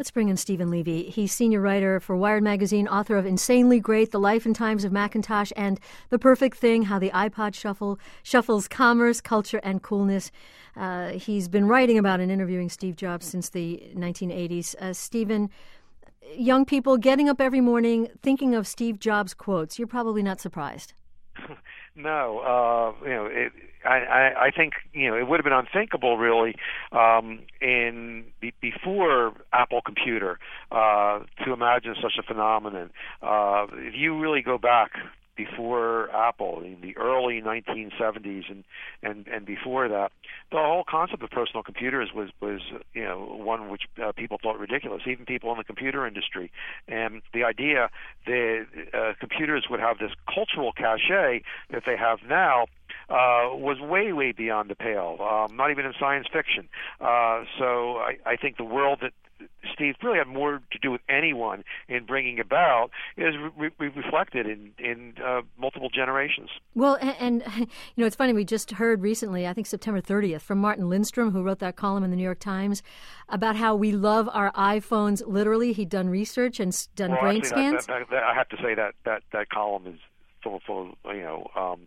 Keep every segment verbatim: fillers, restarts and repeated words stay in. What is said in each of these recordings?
let's bring in Stephen Levy. He's senior writer for Wired Magazine, author of Insanely Great, The Life and Times of Macintosh, and The Perfect Thing, How the iPod Shuffle Shuffles Commerce, Culture, and Coolness. Uh, he's been writing about and interviewing Steve Jobs since the nineteen eighties. Uh, Stephen, young people getting up every morning thinking of Steve Jobs quotes, you're probably not surprised. No, uh, you know, it, I, I, I think you know it would have been unthinkable, really, um, in be, before Apple Computer, uh, to imagine such a phenomenon. Uh, if you really go back before Apple in the early nineteen seventies and, and, and before that, the whole concept of personal computers was, was you know one which uh, people thought ridiculous, even people in the computer industry. And the idea that uh, computers would have this cultural cachet that they have now uh, was way, way beyond the pale, um, not even in science fiction. Uh, so I, I think the world that Steve really had more to do with anyone in bringing about is re- re- reflected in, in uh, multiple generations. Well, and, and, you know, it's funny, we just heard recently, I think September thirtieth, from Martin Lindstrom, who wrote that column in the New York Times, about how we love our iPhones. Literally, he'd done research and done well, brain actually, scans. That, that, that, I have to say that that, that column is full, full of, you know, um,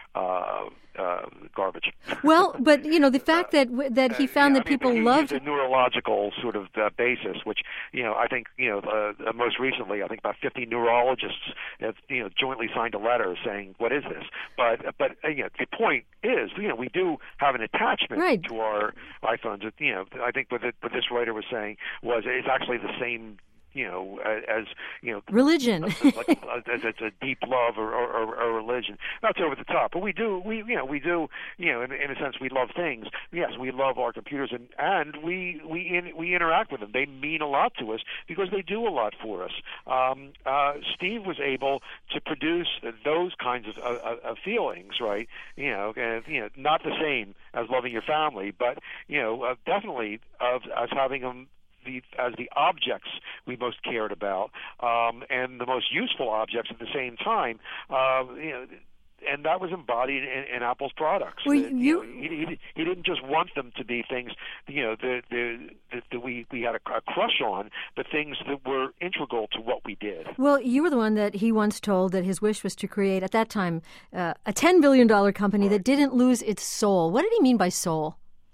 Uh, uh, garbage. Well, but you know the fact that that he found uh, yeah, that I mean, people he loved used a neurological sort of uh, basis, which you know I think you know uh, most recently I think about fifty neurologists have you know jointly signed a letter saying what is this? But but uh, you know, the point is you know we do have an attachment right. to our iPhones. You know I think what, it, what this writer was saying was it's actually the same. You know, as you know, religion, like as it's a deep love or, or, or religion. That's over the top, but we do, we you know, we do, you know, in, in a sense, we love things. Yes, we love our computers, and and we we in, we interact with them. They mean a lot to us because they do a lot for us. Um, uh, Steve was able to produce those kinds of, of, of feelings, right? You know, and, you know, not the same as loving your family, but you know, uh, definitely of as having them. The, as the objects we most cared about, um, and the most useful objects at the same time, uh, you know, and that was embodied in, in Apple's products. Well, that, you, you know, he, he, he didn't just want them to be things, you know, that, that, that we, we had a, a crush on, but things that were integral to what we did. Well, you were the one that he once told that his wish was to create, at that time, uh, a ten billion dollars company right. that didn't lose its soul. What did he mean by soul?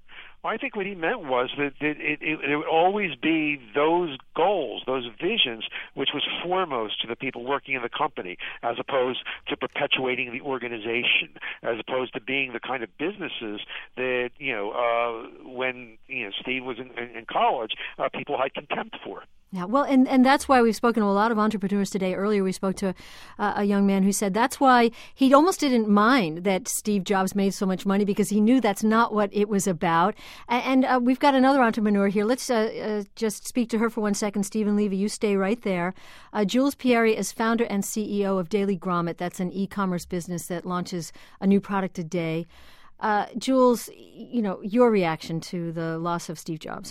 I think what he meant was that it, it, it would always be those goals, those visions, which was foremost to the people working in the company, as opposed to perpetuating the organization, as opposed to being the kind of businesses that, you know, uh, when you know Steve was in, in, in college, uh, people had contempt for. Yeah, well, and, and that's why we've spoken to a lot of entrepreneurs today. Earlier, we spoke to uh, a young man who said that's why he almost didn't mind that Steve Jobs made so much money because he knew that's not what it was about. And, and uh, we've got another entrepreneur here. Let's uh, uh, just speak to her for one second. Stephen Levy, you stay right there. Uh, Jules Pieri is founder and C E O of Daily Grommet. That's an e-commerce business that launches a new product a day. Uh, Jules, you know, your reaction to the loss of Steve Jobs?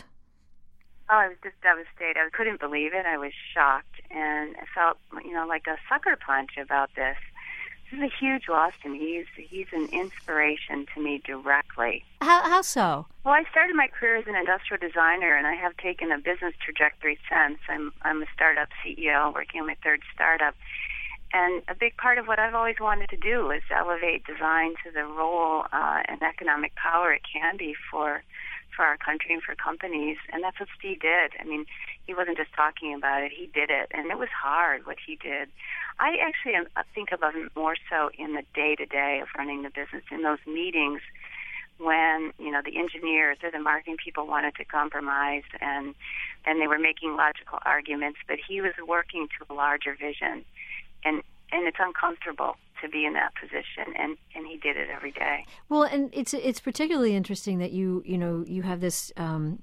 Oh, I was just devastated. I couldn't believe it. I was shocked, and I felt, you know, like a sucker punch about this. This is a huge loss to me. He's he's an inspiration to me directly. How how so? Well, I started my career as an industrial designer, and I have taken a business trajectory since. I'm I'm a startup C E O working on my third startup. And a big part of what I've always wanted to do is elevate design to the role uh, and economic power it can be for for our country and for companies, and that's what Steve did. I mean, he wasn't just talking about it, he did it, and it was hard what he did. I actually am, think about him more so in the day-to-day of running the business, in those meetings when, you know, the engineers or the marketing people wanted to compromise, and then they were making logical arguments, but he was working to a larger vision, and and it's uncomfortable to be in that position, and, and he did it every day. Well, and it's it's particularly interesting that you you know you have this um,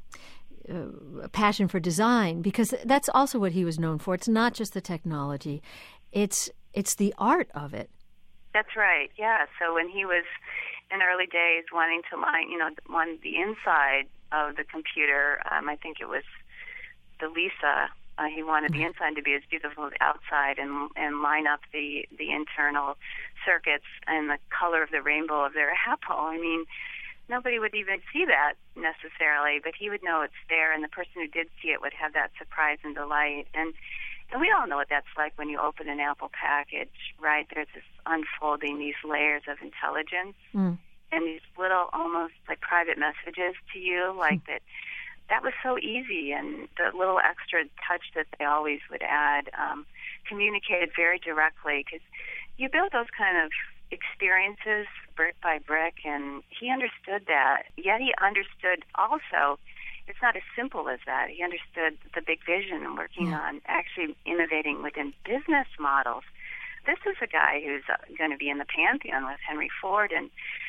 uh, passion for design, because that's also what he was known for. It's not just the technology; it's it's the art of it. That's right. Yeah. So when he was in the early days wanting to line, you know, on the inside of the computer, um, I think it was the Lisa. Uh, he wanted the inside to be as beautiful as the outside, and and line up the, the internal circuits and the color of the rainbow of their apple. I mean, nobody would even see that necessarily, but he would know it's there, and the person who did see it would have that surprise and delight. And and we all know what that's like when you open an Apple package, right? There's this unfolding, these layers of intelligence, mm. and these little, almost like private messages to you, like mm. that. That was so easy, and the little extra touch that they always would add um, communicated very directly, because you build those kind of experiences brick by brick, and he understood that. Yet he understood also it's not as simple as that. He understood the big vision and working yeah. on actually innovating within business models. This is a guy who's going to be in the pantheon with Henry Ford and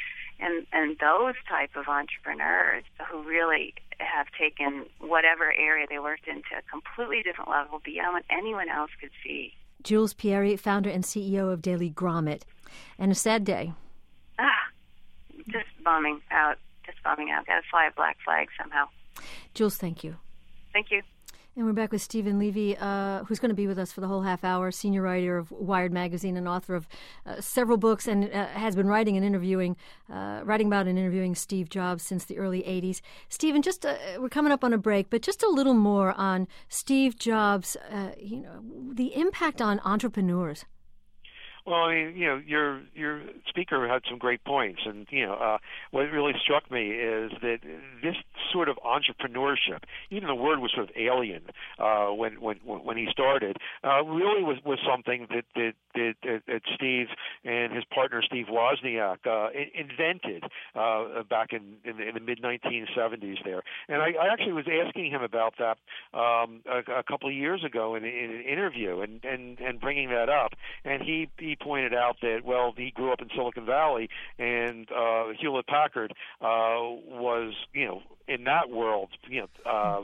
and and those type of entrepreneurs who really have taken whatever area they worked into a completely different level beyond what anyone else could see. Jules Pieri, founder and C E O of Daily Grommet. And a sad day. Ah, just bumming out. Just bumming out. Got to fly a black flag somehow. Jules, thank you. Thank you. And we're back with Steven Levy, uh, who's going to be with us for the whole half hour, senior writer of Wired Magazine and author of uh, several books, and uh, has been writing and interviewing, uh, writing about and interviewing Steve Jobs since the early eighties. Steven, just uh, we're coming up on a break, but just a little more on Steve Jobs, uh, you know, the impact on entrepreneurs. Well, I mean, you know, your your speaker had some great points, and you know, uh, what really struck me is that this sort of entrepreneurship, even the word was sort of alien uh, when when when he started, uh, really was, was something that that, that that Steve and his partner Steve Wozniak uh, invented uh, back in in the, in the mid nineteen seventies there. And I, I actually was asking him about that um, a, a couple of years ago in, in an interview, and, and, and bringing that up, and he. he He pointed out that, well, he grew up in Silicon Valley, and uh, Hewlett Packard uh, was, you know, in that world, you know, uh,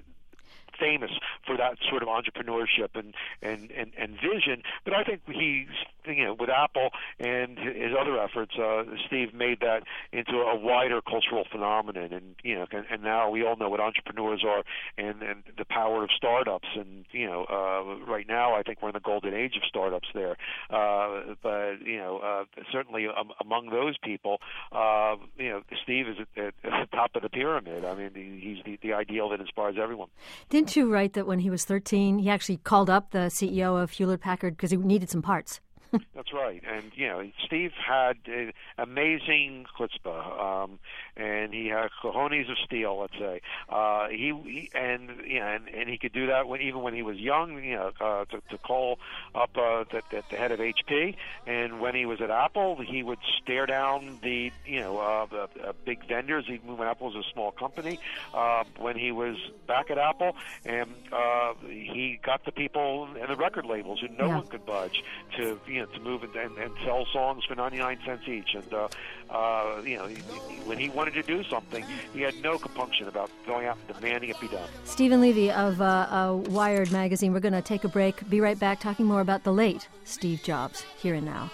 famous for that sort of entrepreneurship and, and, and, and vision. But I think he's, you know, with Apple and his other efforts, uh, Steve made that into a wider cultural phenomenon. And, you know, and, and now we all know what entrepreneurs are and, and the power of startups. And, you know, uh, right now I think we're in the golden age of startups there. Uh, but, you know, uh, certainly um, among those people, uh, you know, Steve is at, at the top of the pyramid. I mean, he's the, the ideal that inspires everyone. Didn't you write that when he was thirteen, he actually called up the C E O of Hewlett Packard because he needed some parts? That's right. And, you know, Steve had uh, amazing chutzpah, um, and he had cojones of steel, let's say. Uh, he, he and, you know, and, and he could do that when, even when he was young, you know, uh, to, to call up uh, the, the, the head of H P. And when he was at Apple, he would stare down the, you know, uh, the uh, big vendors. He, when Apple was a small company, uh, when he was back at Apple, and uh, he got the people and the record labels who no yeah. one could budge to, you know, to move and, and, and sell songs for ninety-nine cents each. And, uh, uh, you know, he, he, when he wanted to do something, he had no compunction about going out and demanding it be done. Steven Levy of uh, uh, Wired Magazine. We're going to take a break, be right back talking more about the late Steve Jobs, here and now.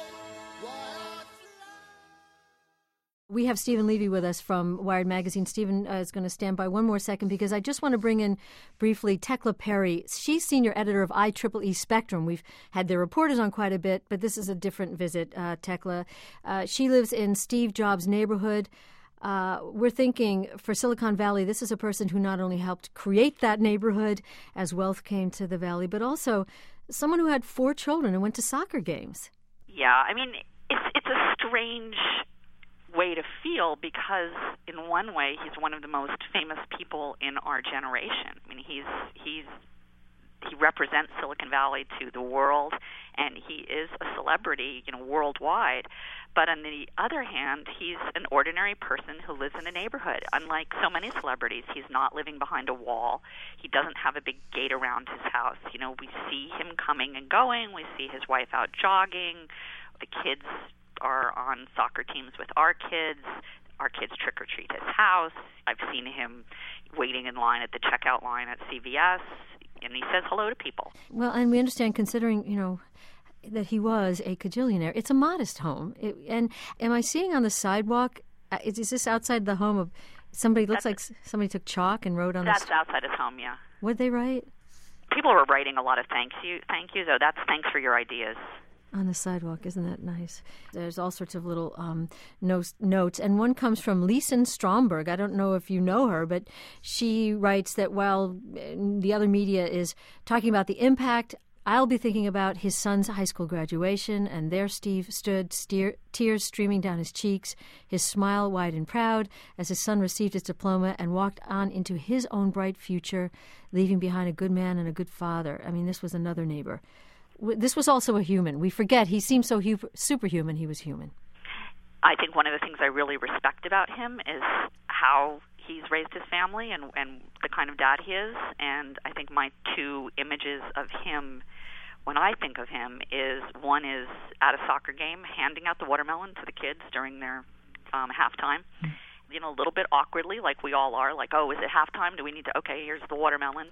We have Steven Levy with us from Wired Magazine. Steven uh, is going to stand by one more second because I just want to bring in briefly Tekla Perry. She's senior editor of I triple E Spectrum. We've had their reporters on quite a bit, but this is a different visit, uh, Tekla. Uh, she lives in Steve Jobs' neighborhood. Uh, we're thinking for Silicon Valley, this is a person who not only helped create that neighborhood as wealth came to the valley, but also someone who had four children and went to soccer games. Yeah, I mean, it's it's a strange way to feel because in one way he's one of the most famous people in our generation. I mean, he's he's he represents Silicon Valley to the world, and he is a celebrity, you know, worldwide. But on the other hand, he's an ordinary person who lives in a neighborhood. Unlike so many celebrities, he's not living behind a wall. He doesn't have a big gate around his house. You know, we see him coming and going. We see his wife out jogging. The kids are on soccer teams with our kids. Our kids trick-or-treat his house. I've seen him waiting in line at the checkout line at C V S, and he says hello to people. Well, and we understand, considering, you know, that he was a cajillionaire, it's a modest home. It, and am I seeing on the sidewalk, uh, is, is this outside the home of somebody, looks that's, like somebody took chalk and wrote on That's the... That's outside his home, yeah. What'd they write? People were writing a lot of thank you, thank you, though. That's thanks for your ideas. on the sidewalk. Isn't that nice? There's all sorts of little um, notes, notes, and one comes from Leeson Stromberg. I don't know if you know her, but she writes that while the other media is talking about the impact, I'll be thinking about his son's high school graduation, and there Steve stood, steer, tears streaming down his cheeks, his smile wide and proud as his son received his diploma and walked on into his own bright future, leaving behind a good man and a good father. I mean, this was another neighbor. This was also a human. We forget he seemed so hu- superhuman. He was human. I think one of the things I really respect about him is how he's raised his family and, and the kind of dad he is. And I think my two images of him, when I think of him, is one is at a soccer game handing out the watermelon to the kids during their um, halftime. Mm-hmm. You know, a little bit awkwardly, like we all are, like, oh, is it halftime? Do we need to, okay, here's the watermelon.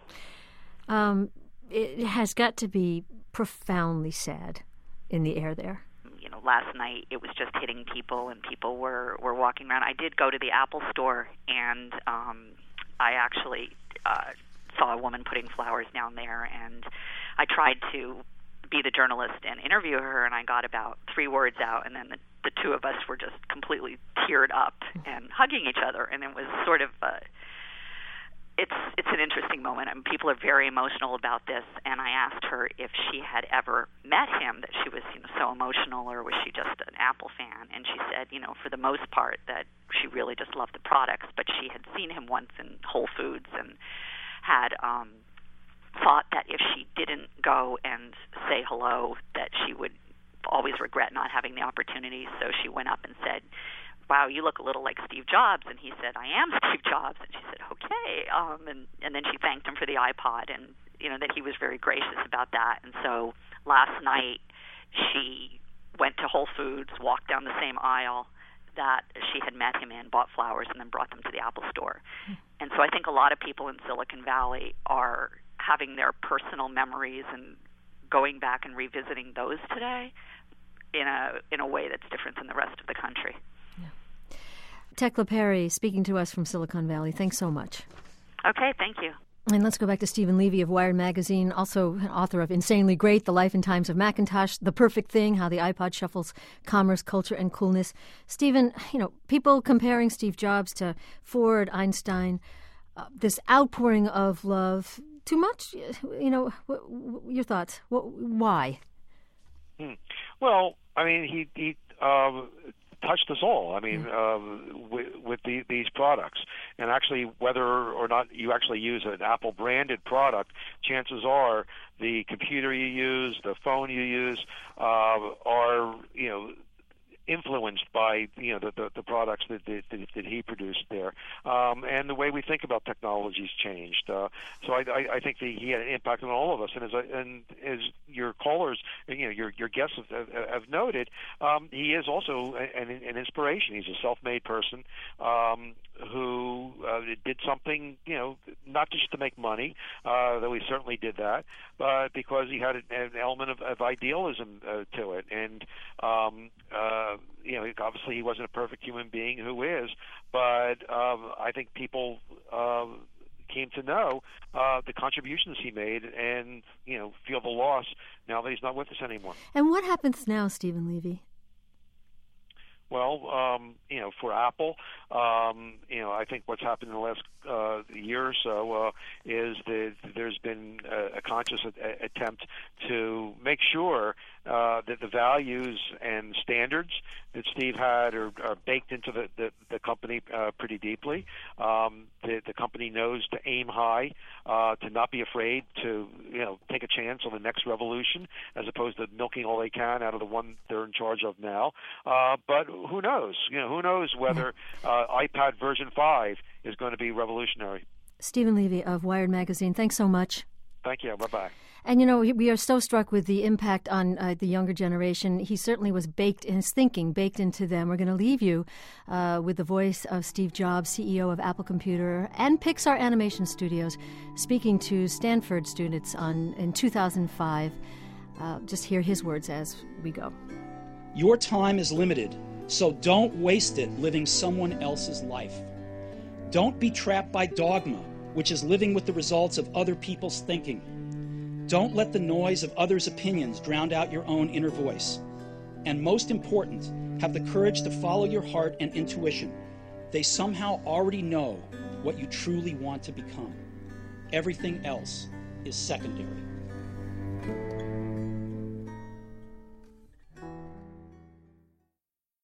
Um, it has got to be profoundly sad in the air there. You know, last night it was just hitting people, and people were, were walking around. I did go to the Apple store, and um, I actually uh, saw a woman putting flowers down there, and I tried to be the journalist and interview her, and I got about three words out, and then the, the two of us were just completely teared up and hugging each other, and it was sort of uh, it's it's an interesting moment. I mean, people are very emotional about this, and I asked her if she had ever met him, that she was, you know, so emotional, or was she just an Apple fan? And she said, you know, for the most part, that she really just loved the products, but she had seen him once in Whole Foods and had um, thought that if she didn't go and say hello, that she would always regret not having the opportunity. So she went up and said, wow, you look a little like Steve Jobs. And he said, I am Steve Jobs. And she said, okay. Um, and, and then she thanked him for the iPod, and, you know, that he was very gracious about that. And so last night she went to Whole Foods, walked down the same aisle that she had met him in, bought flowers, and then brought them to the Apple store. And so I think a lot of people in Silicon Valley are having their personal memories and going back and revisiting those today in a in a way that's different than the rest of the country. Yeah. Tekla Perry speaking to us from Silicon Valley. Thanks so much. Okay, thank you. And let's go back to Stephen Levy of Wired Magazine, also an author of Insanely Great, The Life and Times of Macintosh, The Perfect Thing, How the iPod Shuffles Commerce, Culture, and Coolness. Stephen, you know, people comparing Steve Jobs to Ford, Einstein, uh, this outpouring of love, too much? You know, w- w- your thoughts? W- why? Hmm. Well, I mean, he... he uh, touched us all. I mean, uh, with, with the, these products, and actually, whether or not you actually use an Apple branded product, chances are the computer you use, the phone you use, uh, are you know influenced by you know the the, the products that, that that he produced there, um, and the way we think about technology's changed. Uh, so I, I, I think that he had an impact on all of us. And as I, and as your callers, you know, your your guests have, have noted, um, he is also an, an inspiration. He's a self-made person um, who uh, did something, you know, not just to make money, uh, though he certainly did that, but because he had an, an element of, of idealism uh, to it. And um, uh, you know, obviously he wasn't a perfect human being, who is, but um, I think people uh, came to know uh, the contributions he made, and you know, feel the loss now that he's not with us anymore. And what happens now, Stephen Levy? Well, um, you know, for Apple, um, you know, I think what's happened in the last uh, year or so uh, is that there's been a, a conscious a- attempt to make sure uh, that the values and standards that Steve had are, are baked into the, the, the company uh, pretty deeply. Um, the, the company knows to aim high, uh, to not be afraid to, you know, take a chance on the next revolution, as opposed to milking all they can out of the one they're in charge of now. Uh, but who knows? You know, who knows whether uh, iPad version five is going to be revolutionary. Stephen Levy of Wired Magazine, thanks so much. Thank you. Bye-bye. And, you know, we are so struck with the impact on uh, the younger generation. He certainly was baked in his thinking, baked into them. We're going to leave you uh, with the voice of Steve Jobs, C E O of Apple Computer and Pixar Animation Studios, speaking to Stanford students on in two thousand five. Uh, just hear his words as we go. Your time is limited, so don't waste it living someone else's life. Don't be trapped by dogma, which is living with the results of other people's thinking. Don't let the noise of others' opinions drown out your own inner voice. And most important, have the courage to follow your heart and intuition. They somehow already know what you truly want to become. Everything else is secondary.